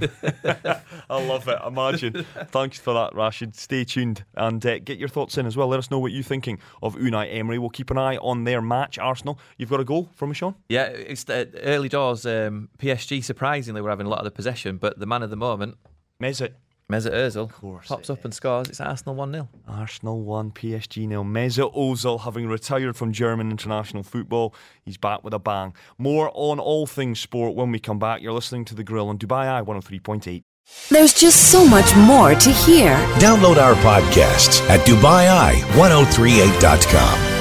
I love it. Imagine. Thanks for that, Rashid. Stay tuned and get your thoughts in as well. Let us know what you're thinking of Unai Emery. We'll keep an eye on their match. Arsenal, you've got a goal from me, Sean? Yeah, it's the early doors. PSG, surprisingly, were having a lot of the possession, but the man of the moment, Mesut Ozil pops up and scores. It's Arsenal 1-0. Arsenal 1, PSG 0. Mesut Ozil, having retired from German international football, he's back with a bang. More on all things sport when we come back. You're listening to The Grill on Dubai Eye 103.8. There's just so much more to hear. Download our podcasts at DubaiEye1038.com.